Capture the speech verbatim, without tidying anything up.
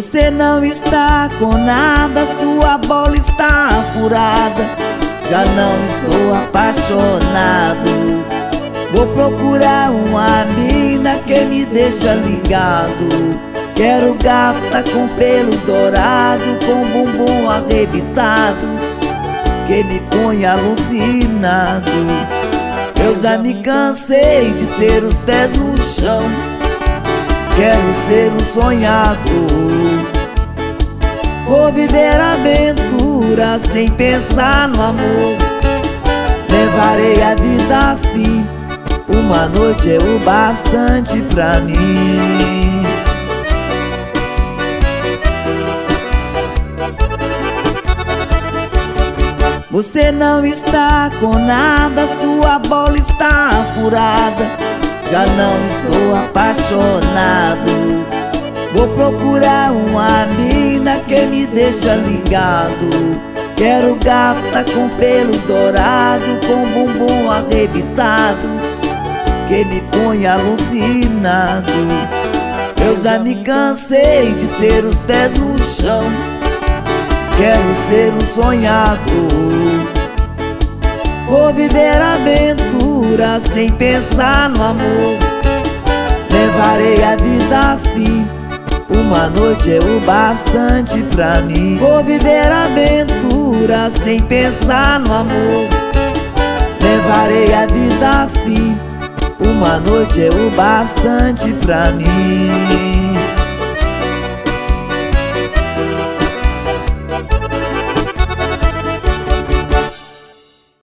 Você não está com nada, sua bola está furada. Já não estou apaixonado. Vou procurar uma mina que me deixa ligado. Quero gata com pelos dourados, com bumbum arrebitado, que me ponha alucinado. Eu já me cansei de ter os pés no chão. Quero ser um sonhador. Vou viver aventuras sem pensar no amor. Levarei a vida assim. Uma noite é o bastante pra mim. Você não está com nada, sua bola está furada. Já não estou apaixonado. Vou procurar uma mina que me deixa ligado. Quero gata com pelos dourados, com bumbum arrebitado, que me ponha alucinado. Eu já me cansei de ter os pés no chão. Quero ser um sonhador. Vou viver aventuras sem pensar no amor. Levarei a vida assim. Uma noite é o bastante pra mim. Vou viver aventuras sem pensar no amor. Levarei a vida assim. Uma noite é o bastante pra mim.